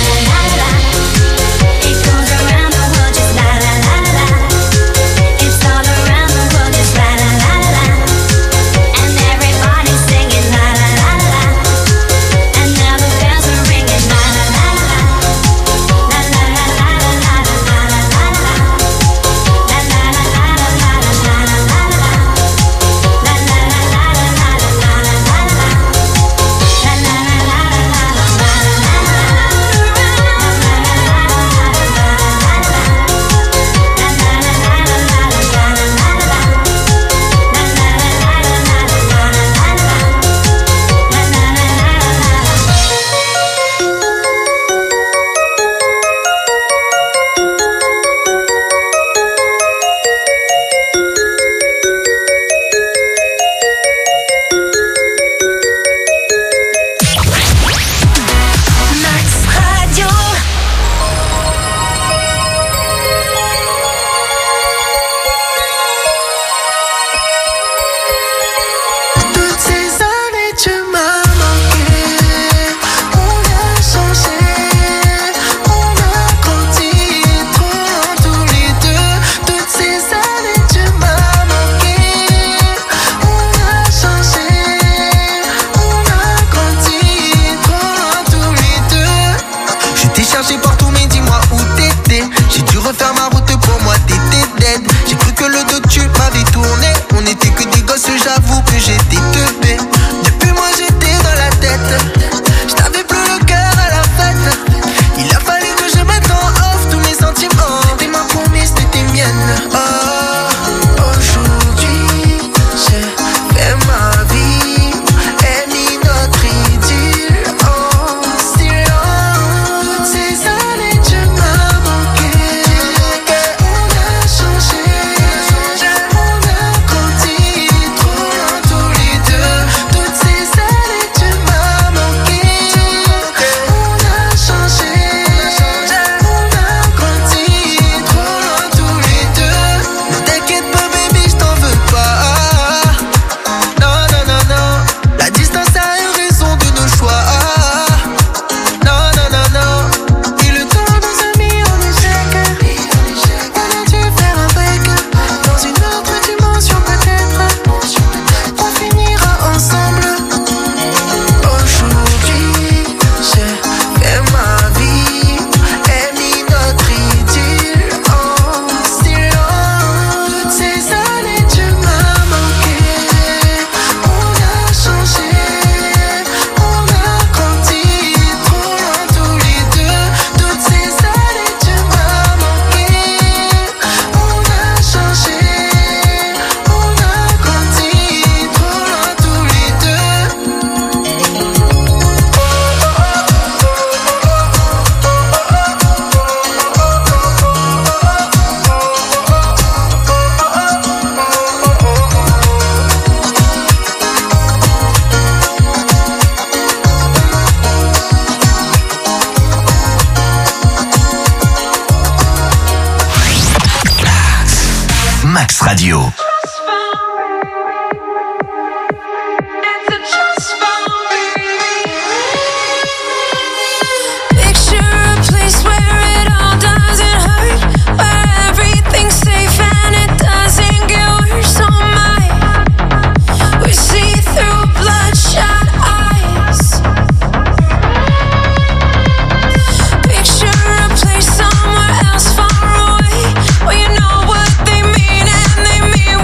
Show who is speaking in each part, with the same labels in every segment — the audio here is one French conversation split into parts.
Speaker 1: Max Radio.
Speaker 2: Well, you know what they mean, and they mean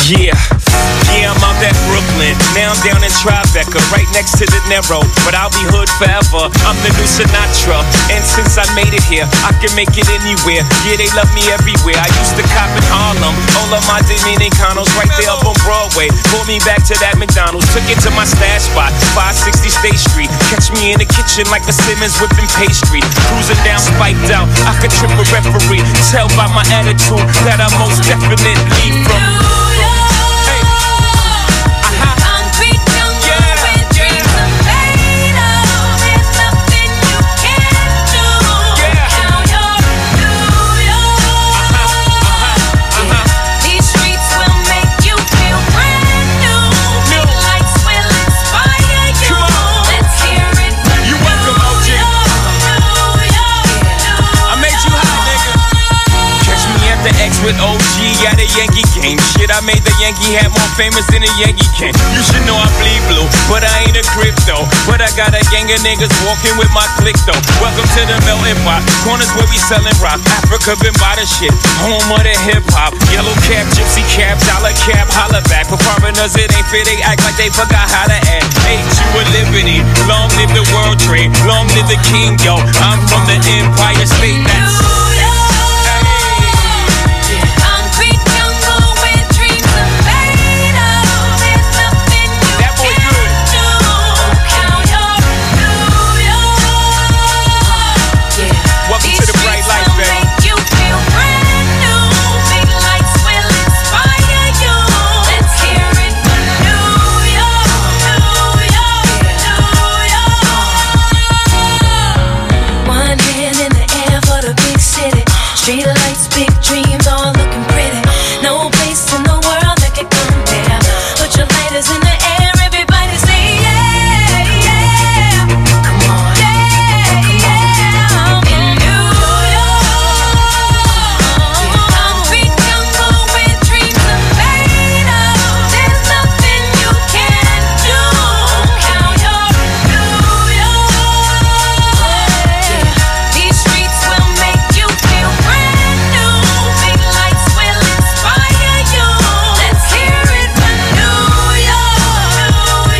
Speaker 2: Yeah, I'm out at Brooklyn. Now I'm down in Tribeca, right next to the Narrow. But I'll be hood forever. I'm the new Sinatra. And since I made it here, I can make it anywhere. Yeah, they love me everywhere. I used to cop in Harlem. All of my Dominicanos right there up on Broadway. Pulled me back to that McDonald's. Took it to my stash spot, 560 State Street. Catch me in the kitchen like a Simmons whipping pastry. Cruising down, spiked out. I could trip a referee. Tell by my attitude that I most definitely from. With OG at a Yankee game. Shit, I made the Yankee hat more famous than a Yankee can. You should know I bleed blue, but I ain't a crypto. But I got a gang of niggas walking with my click though. Welcome to the melting pot. Corners where we selling rock. Africa been by the shit. Home of the hip hop. Yellow cap, gypsy cap, dollar cap, holla back. For foreigners it ain't fair, they act like they forgot how to act. Ain't you a liberty? Long live the world trade. Long live the king, yo. I'm from the Empire State. That's
Speaker 3: street lights, big dreams, all looking pretty. No place in the world that can compare. Put your lighters in the air, everybody say yeah, yeah. Come on, yeah, yeah. In New York, concrete jungle where dreams are made of. There's nothing you can't do. Count your New York. These streets will make you feel brand new. Big lights will inspire you. Let's hear it for New York, New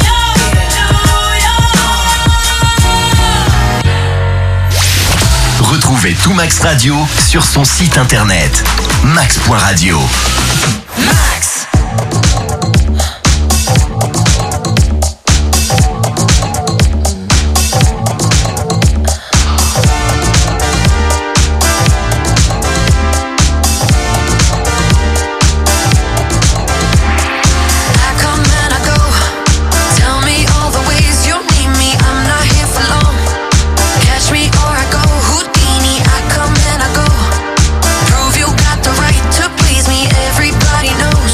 Speaker 3: York.
Speaker 1: Retrouvez tout Max Radio sur son site internet max.radio. Max.
Speaker 4: I come and I go. Tell me all the ways you need me. I'm not here for long. Catch me or I go Houdini. I come and I go. Prove you got the right to please me. Everybody knows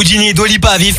Speaker 5: Houdini et Dua Lipa à vif.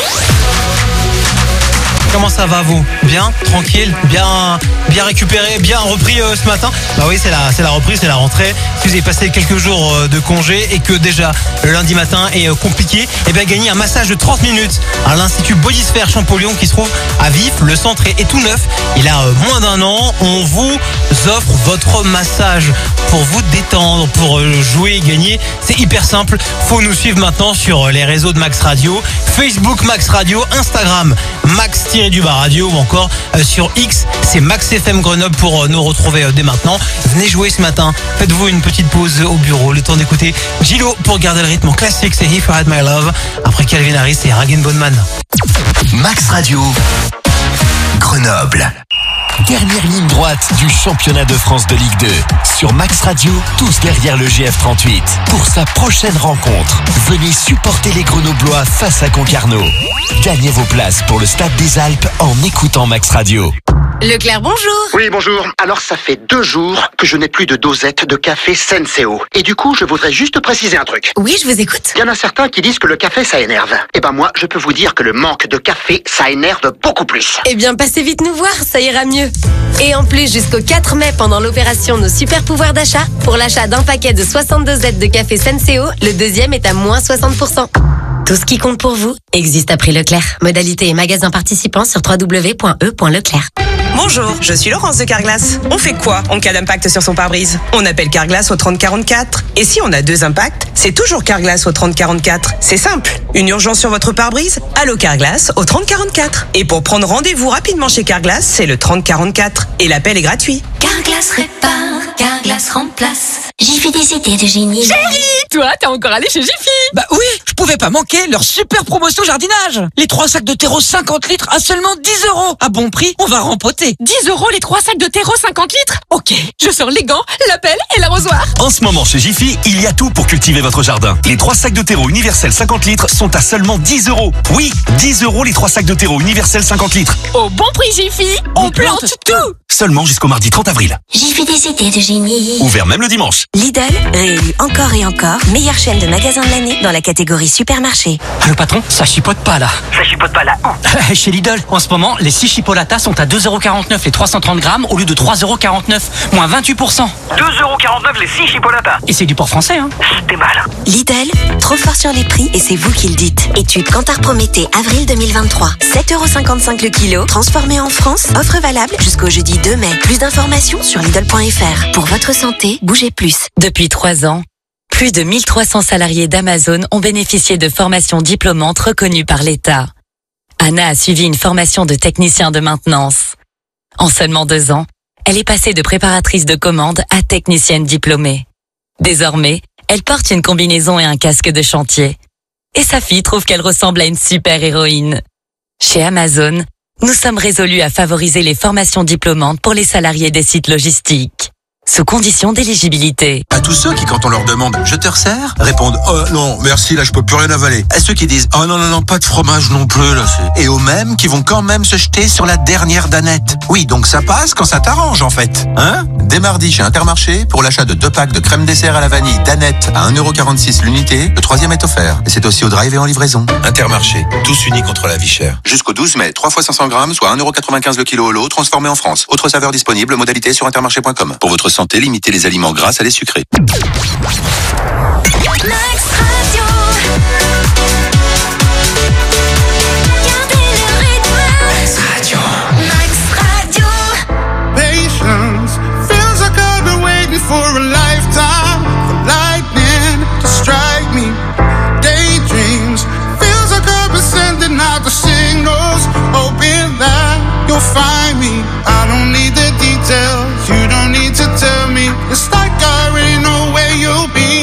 Speaker 5: Comment ça va vous? Bien? Tranquille? Bien récupéré? Bien repris ce matin? Bah oui, c'est la reprise, c'est la rentrée. Si vous avez passé quelques jours de congé et que déjà le lundi matin est compliqué, eh bien gagnez un massage de 30 minutes à l'Institut Bodysphere Champollion qui se trouve à Vif. Le centre est tout neuf. Il a moins d'1 an. On vous offre votre massage pour vous détendre, pour jouer et gagner. C'est hyper simple. Faut nous suivre maintenant sur les réseaux de Max Radio. Facebook Max Radio, Instagram Max-Radio ou encore sur X, c'est Max FM Grenoble pour nous retrouver dès maintenant. Venez jouer ce matin. Faites-vous une petite pause au bureau, le temps d'écouter Gillo pour garder le rythme en classique. C'est If I Had My Love. Après Calvin Harris et Ragen Bonman.
Speaker 1: Max Radio, Grenoble. Dernière ligne droite du championnat de France de Ligue 2. Sur Max Radio, tous derrière le GF38. Pour sa prochaine rencontre, venez supporter les Grenoblois face à Concarneau. Gagnez vos places pour le Stade des Alpes en écoutant Max Radio.
Speaker 6: Leclerc, bonjour.
Speaker 7: Oui, bonjour. Alors, ça fait 2 jours que je n'ai plus de dosette de café Senseo. Et du coup, je voudrais juste préciser un truc.
Speaker 6: Oui, je vous écoute.
Speaker 7: Il y en a certains qui disent que le café, ça énerve. Eh ben moi, je peux vous dire que le manque de café, ça énerve beaucoup plus.
Speaker 6: Eh bien, passez vite nous voir, ça ira mieux. Et en plus, jusqu'au 4 mai, pendant l'opération Nos Super Pouvoirs d'achat, pour l'achat d'un paquet de 62 dosettes de café Senseo, le deuxième est à moins 60%. Tout ce qui compte pour vous existe à prix Leclerc. Modalité et magasin participants sur www.e.leclerc.
Speaker 8: Bonjour, je suis Laurence de Carglass. On fait quoi en cas d'impact sur son pare-brise? On appelle Carglass au 3044. Et si on a 2 impacts, c'est toujours Carglass au 3044. C'est simple. Une urgence sur votre pare-brise? Allô Carglass au 3044. Et pour prendre rendez-vous rapidement chez Carglass, c'est le 3044. Et l'appel est gratuit.
Speaker 3: Carglass répare, Carglass remplace. Jiffy des idées de génie.
Speaker 9: Chérie, toi, t'es encore allé chez Jiffy?
Speaker 10: Bah oui, je pouvais pas manquer leur super promotion jardinage. Les 3 sacs de terreau 50 litres à seulement 10 €. À bon prix, on va rempoter.
Speaker 9: 10 € les 3 sacs de terreau 50 litres? Ok, je sors les gants, la pelle et l'arrosoir.
Speaker 11: En ce moment chez Jiffy, il y a tout pour cultiver votre jardin. Les 3 sacs de terreau universel 50 litres sont à seulement 10 €. Oui, 10 € les 3 sacs de terreau universel 50 litres.
Speaker 9: Au bon prix Jiffy, on plante tout.
Speaker 11: Seulement jusqu'au mardi 30 avril.
Speaker 3: Jiffy des idées de génie.
Speaker 11: Ouvert même le dimanche.
Speaker 12: Lidl, réélu encore et encore, meilleure chaîne de magasins de l'année dans la catégorie supermarché.
Speaker 10: Le patron, ça chipote pas là.
Speaker 7: Ça chipote pas là.
Speaker 10: Chez Lidl, en ce moment, les 6 chipolatas sont à 2,49 € les 330 grammes au lieu de 3,49 €, moins 28%.
Speaker 7: 2,49 € les 6 chipolatas.
Speaker 10: Et c'est du port français, hein.
Speaker 7: C'était mal.
Speaker 12: Lidl, trop fort sur les prix et c'est vous qui le dites. Étude Kantar Prométhée, avril 2023. 7,55 € le kilo, transformé en France. Offre valable jusqu'au jeudi 2 mai. Plus d'informations sur Lidl.fr. Pour votre santé, bougez plus.
Speaker 13: Depuis 3 ans, plus de 1300 salariés d'Amazon ont bénéficié de formations diplômantes reconnues par l'État. Anna a suivi une formation de technicien de maintenance. En seulement 2 ans, elle est passée de préparatrice de commande à technicienne diplômée. Désormais, elle porte une combinaison et un casque de chantier. Et sa fille trouve qu'elle ressemble à une super-héroïne. Chez Amazon, nous sommes résolus à favoriser les formations diplômantes pour les salariés des sites logistiques, sous condition d'éligibilité.
Speaker 14: À tous ceux qui, quand on leur demande « je te resserre ?» répondent « oh non, merci, là je peux plus rien avaler ». À ceux qui disent « oh non, pas de fromage non plus là ». Et aux mêmes qui vont quand même se jeter sur la dernière danette. Oui, donc ça passe quand ça t'arrange en fait. Hein ? Dès mardi chez Intermarché, pour l'achat de 2 packs de crème dessert à la vanille danette à 1,46 € l'unité, le 3e est offert. Et c'est aussi au drive et en livraison. Intermarché, tous unis contre la vie chère. Jusqu'au 12 mai, 3 fois 500 grammes, soit 1,95 € le kilo au lot, transformé en France. Autre saveur disponible, modalité sur intermarché.com. Pour votre santé, limitez les aliments gras à les sucrés.
Speaker 3: Max Radio. Gardez le rythme. Max Radio. Max Radio.
Speaker 15: Patience feels like I've been waiting for a lifetime for lightning to strike me. Daydreams feels like I've been sending out the signals, hoping that you'll find me. I don't need the details, you don't need to tell me. It's like I already know where you'll be.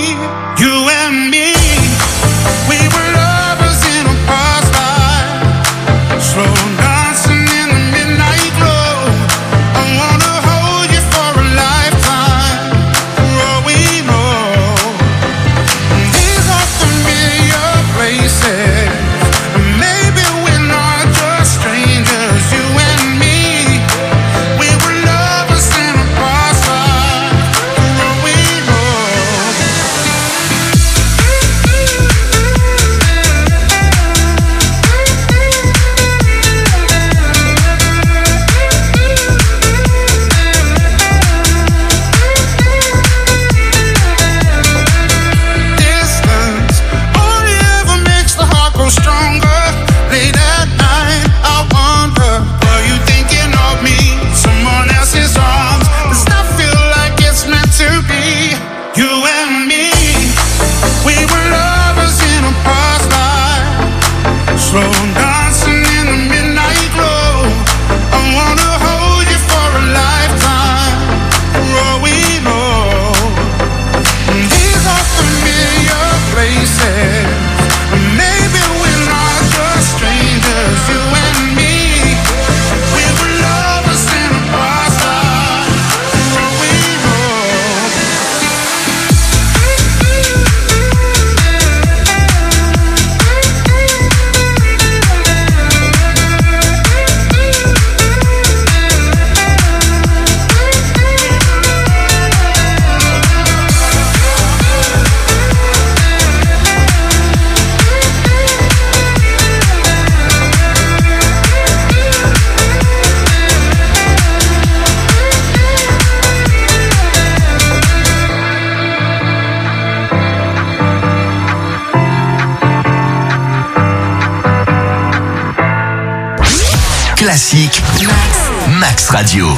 Speaker 15: way. You and me, we were lovers in a past life, slow dancing in the midnight glow. I wanna hold you for a lifetime, for all we know. These are familiar places, maybe we're not just strangers. You and me, we were lovers in a past life, for all we know.
Speaker 1: Classique Max Radio.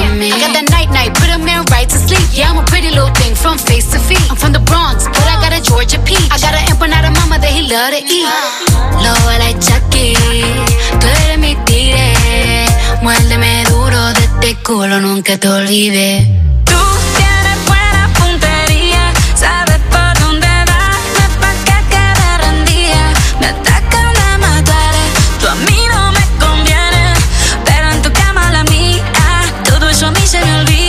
Speaker 16: in me. I got that night, put a man right to sleep. Yeah, I'm a pretty little thing from face to feet. I'm from the Bronx, but I got a Georgia peach. I got an empanada mama that he love to eat. Lobo like Chucky, tú eres mi tigre. Muérdeme duro de este culo, nunca te olvides.
Speaker 17: Tú tienes buena puntería, sabes por dónde darme pa' que quede rendida. Me atacan de mataré, tú a mí no me conviene, pero en tu cama la mía, todo eso a mí se me olvida.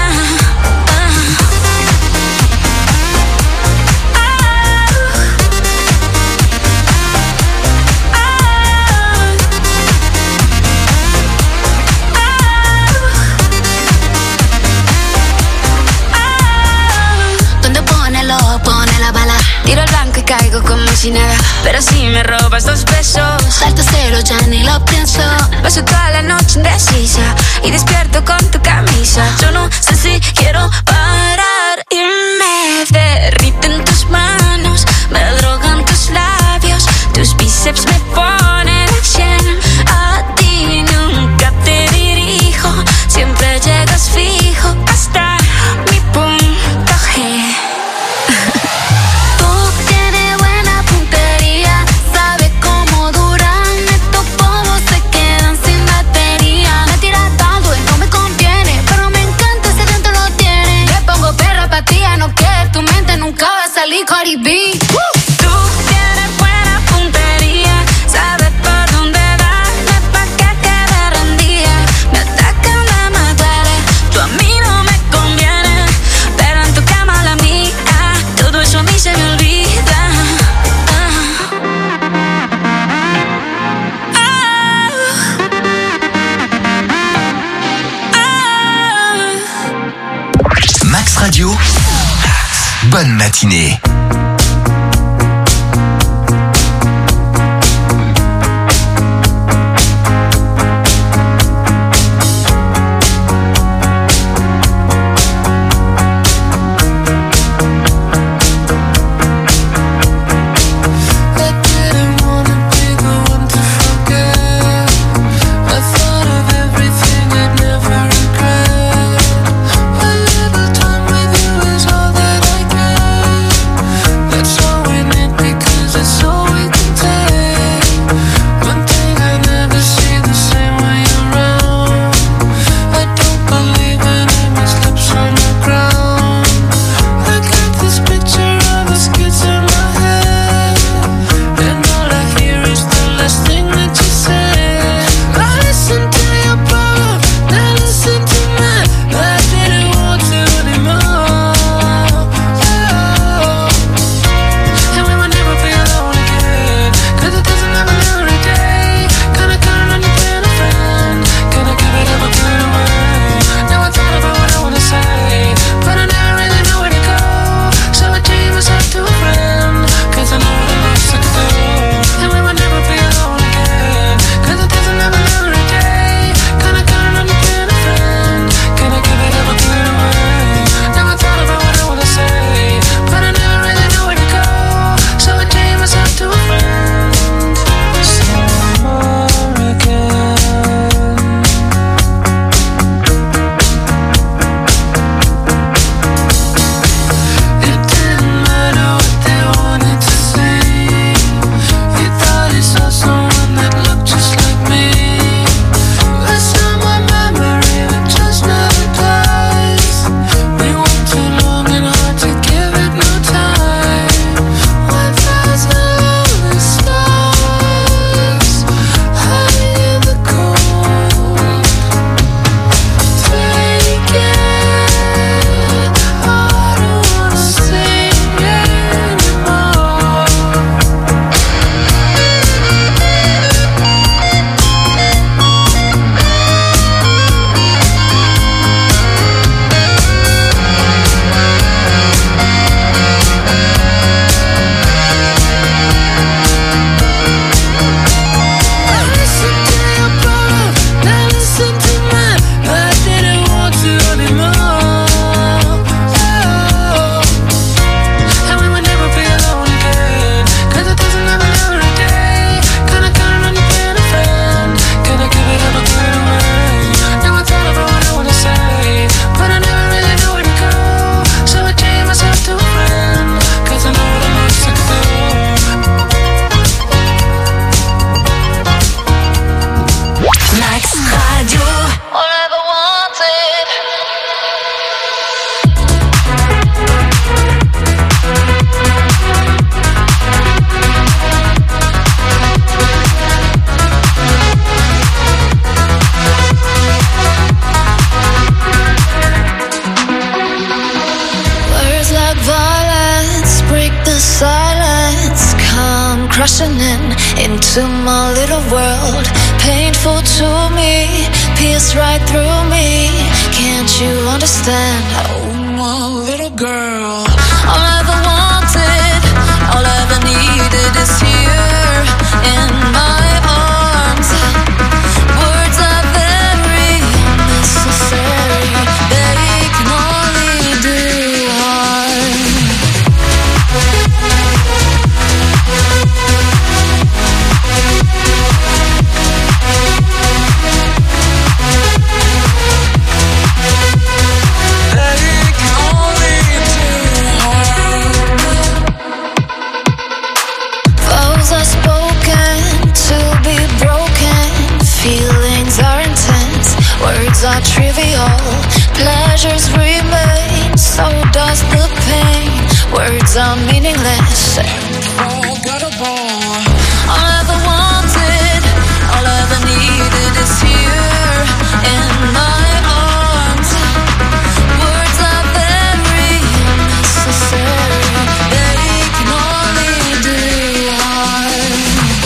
Speaker 16: Tiro el blanco y caigo como si nada.
Speaker 17: Pero si me robas 2 besos,
Speaker 16: salto cero, ya ni lo pienso.
Speaker 17: Paso toda la noche indecisa y despierto con tu camisa. Yo no sé si quiero parar y me derriten tus manos, me drogan tus labios, tus bíceps me ponen a 100. A ti nunca te dirijo, siempre llegas fijo hasta mi punto G.
Speaker 16: Cardi B.
Speaker 17: Tú tienes buena puntería, sabes por dónde darme pa' que quede rendida. Me atacan de mataré, tú a mí no me conviene, pero en tu cama la mía, todo eso a mí se me olvida.
Speaker 1: Max Radio, bonne matinée.
Speaker 4: I
Speaker 17: crushing into my little world. Painful to me, pierce right through me. Can't you understand? Oh, my little girl. All I ever wanted, all I ever needed is here in my arms. Words are very necessary. They can only do harm. Words are trivial, pleasures remain, so does the pain. Words are meaningless, unforgettable. All I ever wanted, all I ever needed is here in my arms. Words are very necessary, they can only do harm.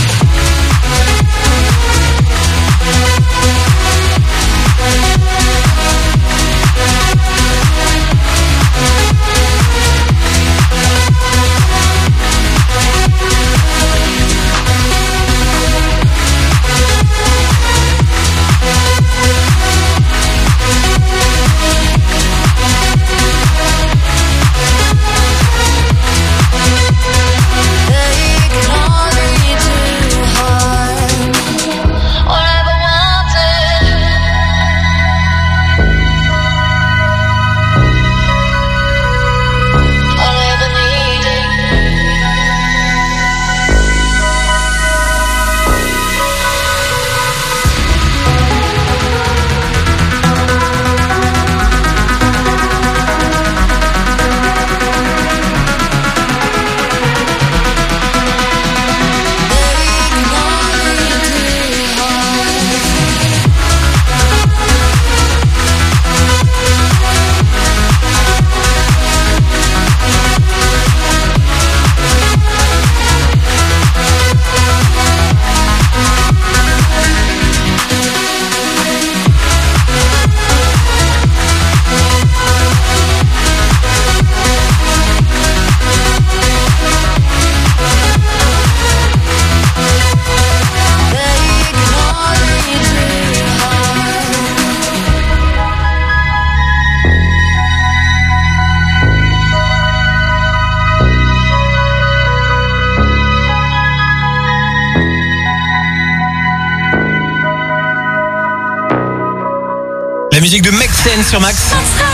Speaker 5: La musique de Make Sense sur Max.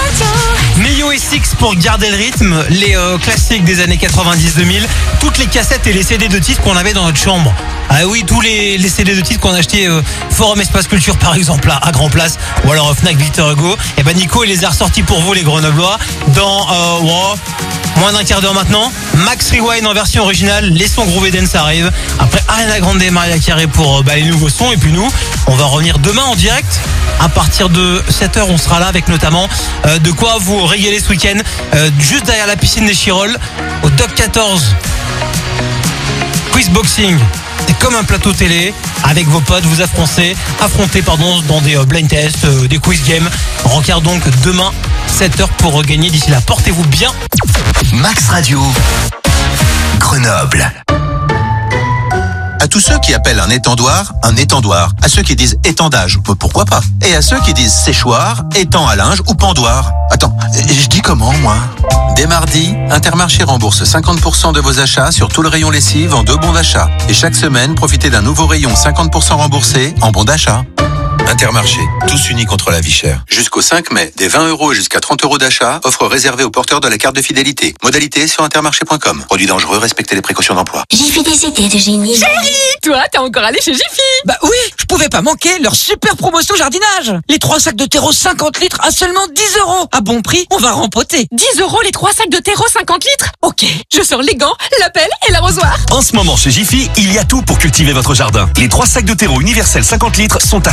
Speaker 5: Neo et Six pour garder le rythme, les classiques des années 90-2000, toutes les cassettes et les CD de titres qu'on avait dans notre chambre. Ah oui, tous les CD de titres qu'on achetait Forum Espace Culture par exemple à Grand Place ou alors Fnac Victor Hugo. Et ben Nico il les a ressortis pour vous les Grenoblois dans moins d'un quart d'heure maintenant. Max Rewind en version originale, les sons Groove Dance arrivent. Après Ariana Grande et Mariah Carey pour les nouveaux sons. Et puis nous, on va revenir demain en direct. À partir de 7h, on sera là avec notamment de quoi vous régaler ce week-end. Juste derrière la piscine des Chirolles, au Doc 14. Quiz Boxing. C'est comme un plateau télé. Avec vos potes, vous affrontez dans des blind tests, des quiz games. Rencard donc demain 7h pour gagner. D'ici là, portez-vous bien.
Speaker 1: Max Radio, Grenoble.
Speaker 14: À tous ceux qui appellent un étendoir. À ceux qui disent étendage, pourquoi pas. Et à ceux qui disent séchoir, étang à linge ou pendoir. Attends, je dis comment, moi? Dès mardi, Intermarché rembourse 50% de vos achats sur tout le rayon lessive en 2 bons d'achat. Et chaque semaine, profitez d'un nouveau rayon 50% remboursé en bons d'achat. Intermarché, tous unis contre la vie chère. Jusqu'au 5 mai, des 20 € et jusqu'à 30 € d'achat, offre réservée aux porteurs de la carte de fidélité. Modalité sur intermarché.com. Produit dangereux, respectez les précautions d'emploi.
Speaker 12: Jiffy des idées de génie.
Speaker 9: Chérie, toi, t'es encore allé chez Jiffy?
Speaker 10: Bah oui, je pouvais pas manquer leur super promotion jardinage. Les 3 sacs de terreau 50 litres à seulement 10 €. À bon prix, on va rempoter.
Speaker 9: 10 € les 3 sacs de terreau 50 litres? Ok, je sors les gants, la pelle et l'arrosoir.
Speaker 11: En ce moment chez Jiffy, il y a tout pour cultiver votre jardin. Les 3 sacs de terreau universel 50 litres sont à seulement 10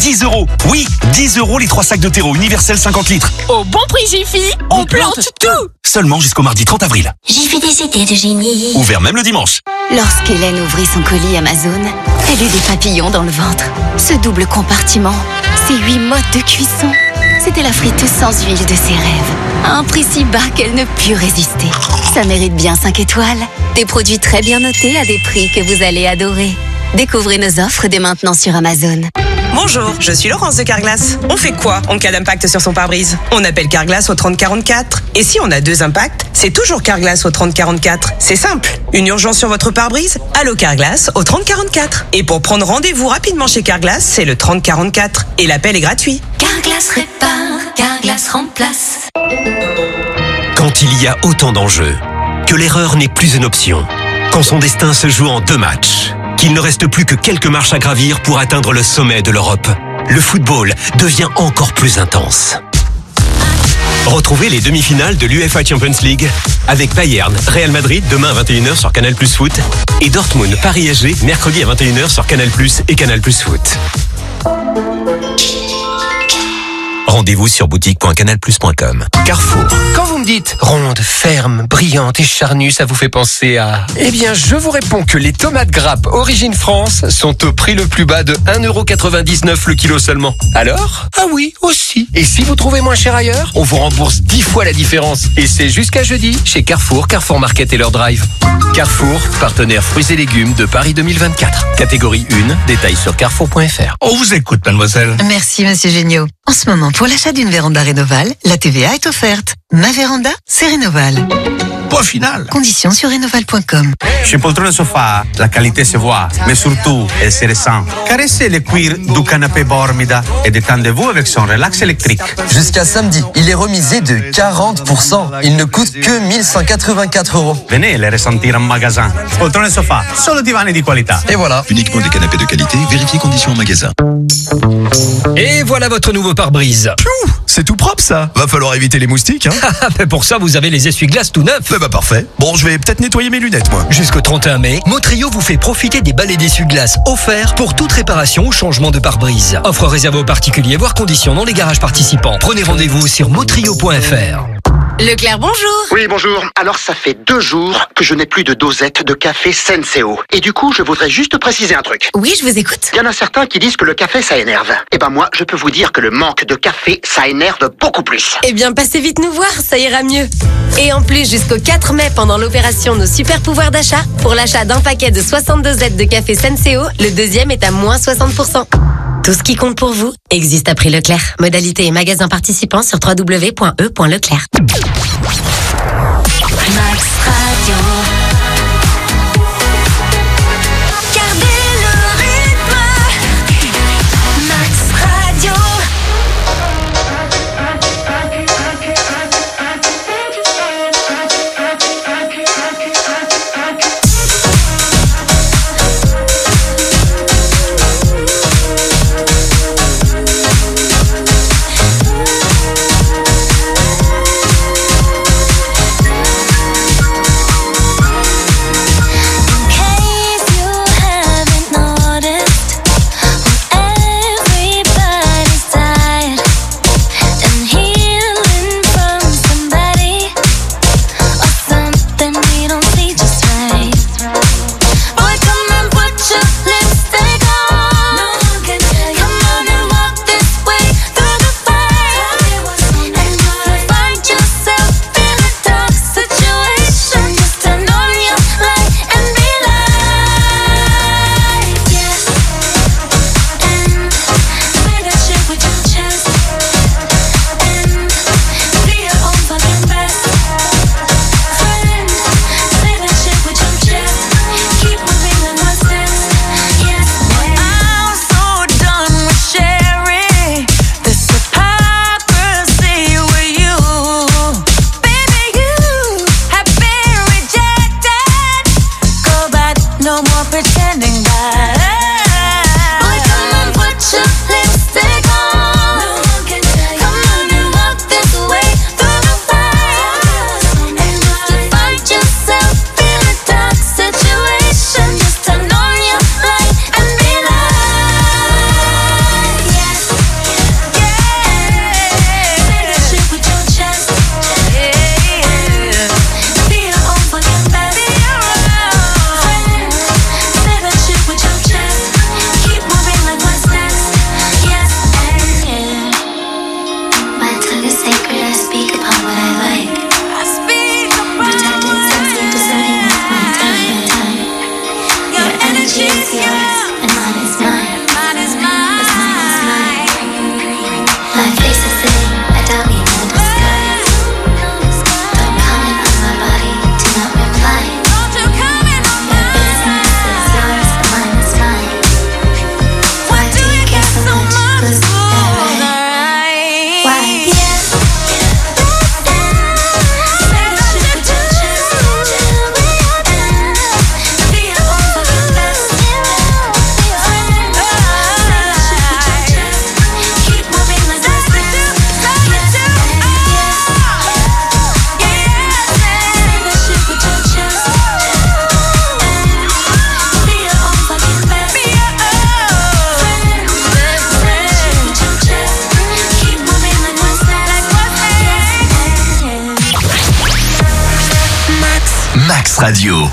Speaker 11: 10 €. Oui, 10 € les 3 sacs de terreau universel 50 litres.
Speaker 9: Au bon prix Jiffy, on plante tout.
Speaker 11: Seulement jusqu'au mardi 30 avril.
Speaker 12: J'ai fait des idées de génie.
Speaker 11: Ouvert même le dimanche.
Speaker 12: Lorsqu'Hélène ouvrit son colis Amazon, elle eut des papillons dans le ventre. Ce double compartiment, ces 8 modes de cuisson, c'était la friteuse sans huile de ses rêves. À un prix si bas qu'elle ne put résister. Ça mérite bien 5 étoiles. Des produits très bien notés à des prix que vous allez adorer. Découvrez nos offres dès maintenant sur Amazon.
Speaker 8: Bonjour, je suis Laurence de Carglass. On fait quoi en cas d'impact sur son pare-brise? On appelle Carglass au 3044. Et si on a 2 impacts, c'est toujours Carglass au 3044. C'est simple. Une urgence sur votre pare-brise? Allô Carglass au 3044. Et pour prendre rendez-vous rapidement chez Carglass, c'est le 3044. Et l'appel est gratuit.
Speaker 3: Carglass répare, Carglass remplace.
Speaker 18: Quand il y a autant d'enjeux, que l'erreur n'est plus une option, quand son destin se joue en 2 matchs, qu'il ne reste plus que quelques marches à gravir pour atteindre le sommet de l'Europe, le football devient encore plus intense. Retrouvez les demi-finales de l'UEFA Champions League avec Bayern, Real Madrid demain à 21h sur Canal+ Foot et Dortmund, Paris SG mercredi à 21h sur Canal+ et Canal+ Foot. Rendez-vous sur boutique.canalplus.com.
Speaker 19: Carrefour. Quand vous me dites ronde, ferme, brillante et charnue, ça vous fait penser à... Eh bien, je vous réponds que les tomates grappes Origine France sont au prix le plus bas de 1,99 € le kilo seulement. Alors? Ah oui, aussi. Et si vous trouvez moins cher ailleurs, on vous rembourse 10 fois la différence. Et c'est jusqu'à jeudi chez Carrefour, Carrefour Market et leur drive. Carrefour, partenaire fruits et légumes de Paris 2024. Catégorie 1, détails sur carrefour.fr.
Speaker 20: On vous écoute, mademoiselle.
Speaker 21: Merci, monsieur Géniaud. En ce moment, pour l'achat d'une véranda Rénoval, la TVA est offerte. Ma véranda, c'est Rénoval.
Speaker 20: Point final.
Speaker 21: Conditions sur rénoval.com.
Speaker 22: Chez Poltrone Sofa, la qualité se voit, mais surtout, elle se ressent. Caressez le cuir du canapé Bormida et détendez-vous avec son relax électrique.
Speaker 23: Jusqu'à samedi, il est remisé de 40%. Il ne coûte que 1184 €.
Speaker 22: Venez le ressentir en magasin. Poltrone Sofa, solo divani di qualità.
Speaker 23: Et voilà.
Speaker 24: Uniquement des canapés de qualité, vérifiez conditions en magasin.
Speaker 25: Et voilà votre nouveau pare-brise.
Speaker 24: C'est tout propre ça. Va falloir éviter les moustiques, hein.
Speaker 25: Mais pour ça, vous avez les essuie-glaces tout neufs.
Speaker 24: Bah parfait. Bon, je vais peut-être nettoyer mes lunettes, moi.
Speaker 25: Jusqu'au 31 mai, Motrio vous fait profiter des balais d'essuie-glaces offerts pour toute réparation ou changement de pare-brise. Offre réservée aux particuliers, voire conditions dans les garages participants. Prenez rendez-vous sur motrio.fr.
Speaker 6: Leclerc, bonjour.
Speaker 7: Oui, bonjour. Alors, ça fait 2 jours que je n'ai plus de dosette de café Senseo. Et du coup, je voudrais juste préciser un truc.
Speaker 6: Oui, je vous écoute.
Speaker 7: Il y en a certains qui disent que le café, ça énerve. Eh ben moi, je peux vous dire que le manque de café, ça énerve beaucoup plus.
Speaker 6: Eh bien, passez vite nous voir, ça ira mieux. Et en plus, jusqu'au 4 mai, pendant l'opération Nos Super Pouvoirs d'achat, pour l'achat d'un paquet de 62 Z de café Senseo, le deuxième est à moins 60%. Tout ce qui compte pour vous existe à prix Leclerc. Modalité et magasin participants sur www.e.leclerc.
Speaker 3: Max Radio. Gardez le rythme. Max Radio.
Speaker 1: Max Radio.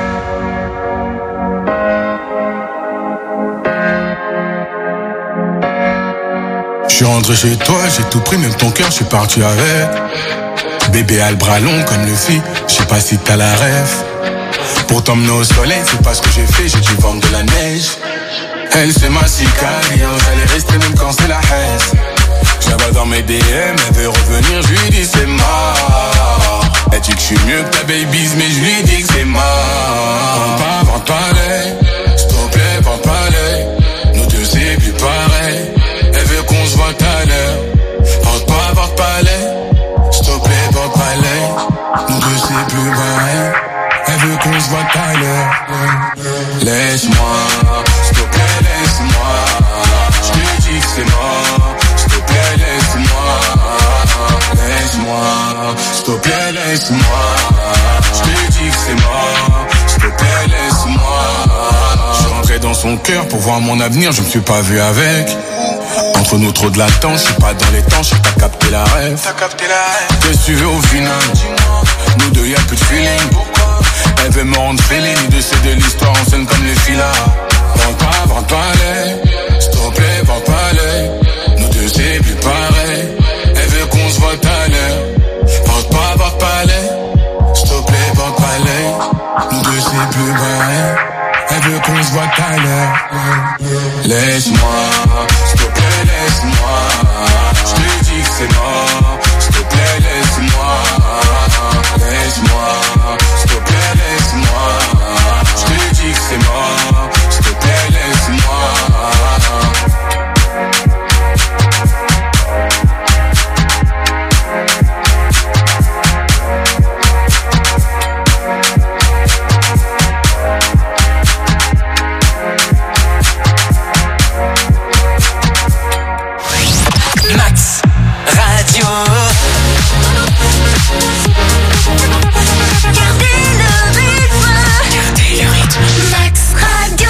Speaker 4: Je suis rentré chez toi, j'ai tout pris, même ton cœur, je suis parti avec. Bébé a le bras long comme le fit, je sais pas si t'as la ref. Pour t'emmener au soleil, c'est pas ce que j'ai fait, j'ai dû vendre de la neige. Elle c'est ma sicario, j'allais rester même quand c'est la haine. Je la vois dans mes DM, elle veut revenir, je lui dis c'est mort. Elle dit que je suis mieux que ta baby's, mais je lui dis que c'est mort. Vente pas l'œil, s'il te plaît, vente pas l'œil. Nous deux c'est plus pareil. Elle veut qu'on se voit tout à l'heure. Vente pas l'œil, s'il te plaît, vente pas l'œil. Nous deux c'est plus pareil. Elle veut qu'on se voit tout à l'heure. Laisse-moi, s'il te plaît, laisse-moi. Je te dis que c'est mort. S'il te plaît, laisse-moi. Laisse-moi, s'il te plaît, laisse-moi. Je te dis que c'est mort. S'il te plaît, laisse-moi. Je suis rentré dans son cœur pour voir mon avenir, je me suis pas vu avec. Entre nous trop de latence, je suis pas dans les temps, je t'as capté la rêve. Qu'est-ce que tu veux au final? Nous deux y'a plus de feeling. Elle veut me rendre feeling, nous deux c'est de l'histoire, on sonne comme les filas. Vente pas l'œil, s'il te plaît, vente pas l'œil. Nous deux c'est plus pareil. Elle veut qu'on se voit tout à l'heure. Vente pas l'œil, s'il te plaît, vente pas l'œil. Nous deux c'est plus pareil. Elle veut qu'on se voit tout à l'heure. Laisse-moi, s'il te plaît, laisse-moi. Je te dis que c'est mort. S'il te plaît, laisse-moi. Laisse-moi, s'il te plaît, laisse-moi. Je te dis que c'est mort. S'il te plaît, laisse-moi.
Speaker 3: Max Radio. Gardez le rythme. Max Radio.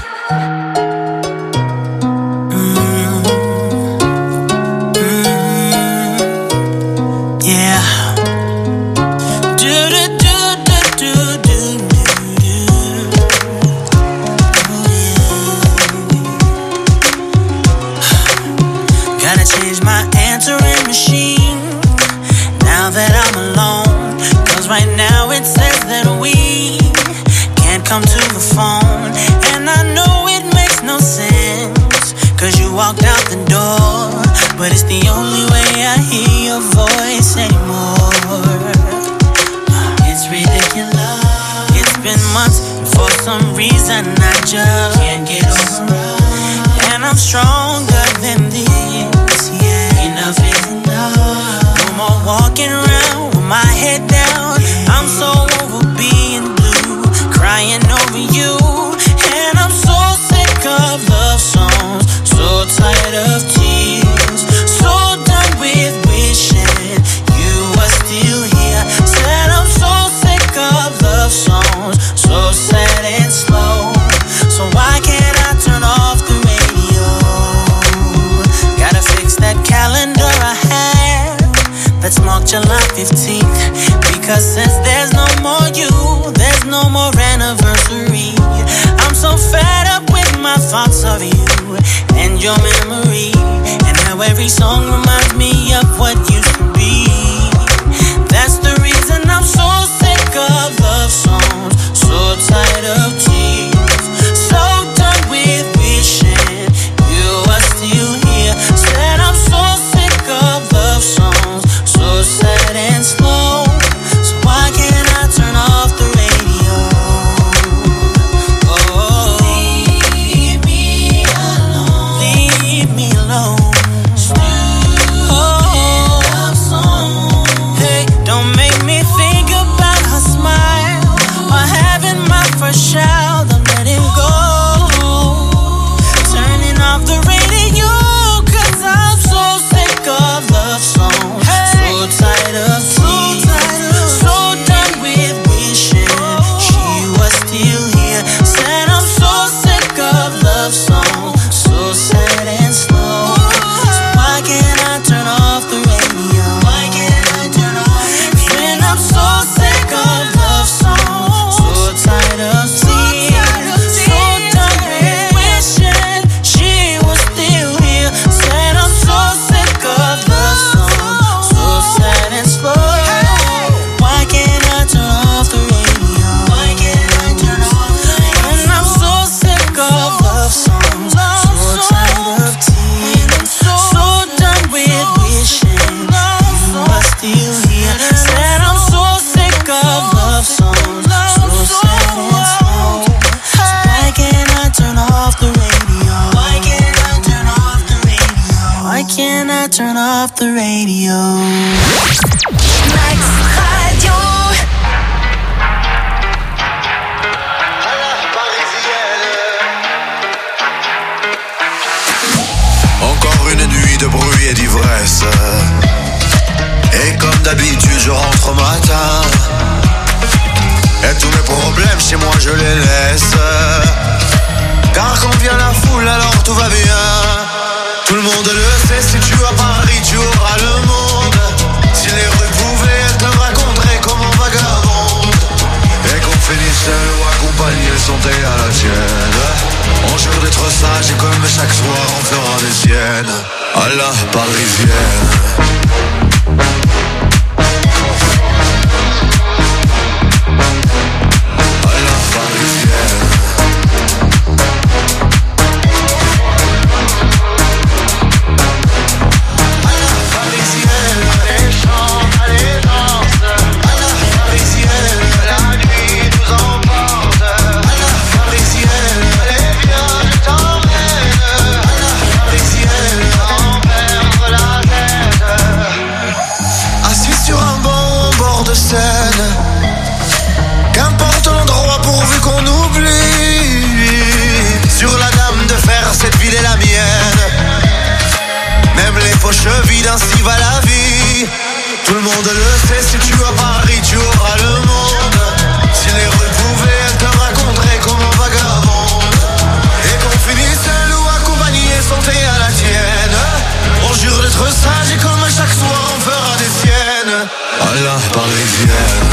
Speaker 2: Yeah. Gotta change my answering machine now that I'm alone. Cause right now it says that we can't come to the phone. And I know it makes no sense, cause you walked out the door. But it's the only way I hear your voice anymore. It's ridiculous. It's been months, and for some reason I just can't get over it. And I'm stronger than this. Enough is enough. No more walking around with my head down. I'm so over being blue, crying over you. And I'm so sick of love songs, so tired of tears, so done with wishing you were still here. Said I'm so sick of love songs, so sad and slow. So why can't I turn off the radio? Gotta fix that calendar I have that's marked July 15th. Because since there's no more you, there's no more anniversary. I'm so fed up with my thoughts of you and your memory, and how every song reminds me of what used to be. That's the reason I'm so sick of love songs, so tired of tears, so done with wishing you were still here. Said I'm so sick of love songs, so sad and slow. So why can't I turn off the radio? Oh, leave me alone. Leave me alone. Oh, love songs. off the radio.
Speaker 3: Max Radio.
Speaker 5: Encore une nuit de bruit et d'ivresse. Et comme d'habitude je rentre au matin. Et tous mes problèmes chez moi je les laisse. Car quand vient la foule alors tout va bien. Tout le monde le sait, si tu as Paris tu auras le monde. Si les rues pouvaient, elles te raconteraient comment vagabonde. Et qu'on finisse seul ou accompagné, santé à la tienne. On jure d'être sage et comme chaque soir on fera des siennes. À la parisienne. Qu'importe l'endroit pourvu qu'on oublie. Sur la dame de fer, cette ville est la mienne. Même les poches vides, ainsi va la vie. Tout le monde le sait, si tu as Paris, tu auras le monde. Si les rues pouvaient, elles te raconteraient comment vagabonde. Et qu'on finisse seul ou accompagné, santé à la tienne. On jure d'être sage et comme chaque soir on fera des siennes. À la parisienne.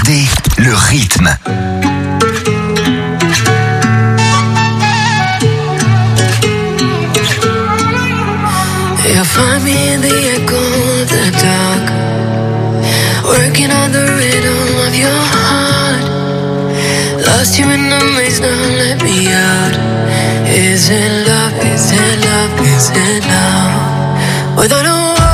Speaker 1: Gardez le rythme.
Speaker 3: You'll find me in the echo of the dark, working on the rhythm of your heart. Lost you in the maze, now let me out. Is it love, is it love, is it love? Without a word